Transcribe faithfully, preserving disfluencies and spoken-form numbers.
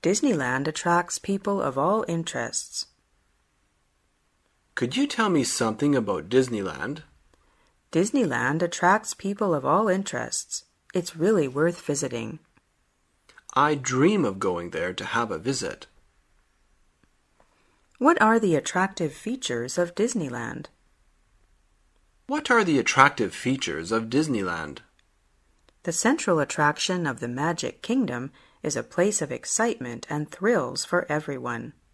Disneyland attracts people of all interests. Could you tell me something about Disneyland? Disneyland attracts people of all interests. It's really worth visiting. I dream of going there to have a visit. What are the attractive features of Disneyland? What are the attractive features of Disneyland? The central attraction of the Magic Kingdom is a place of excitement and thrills for everyone.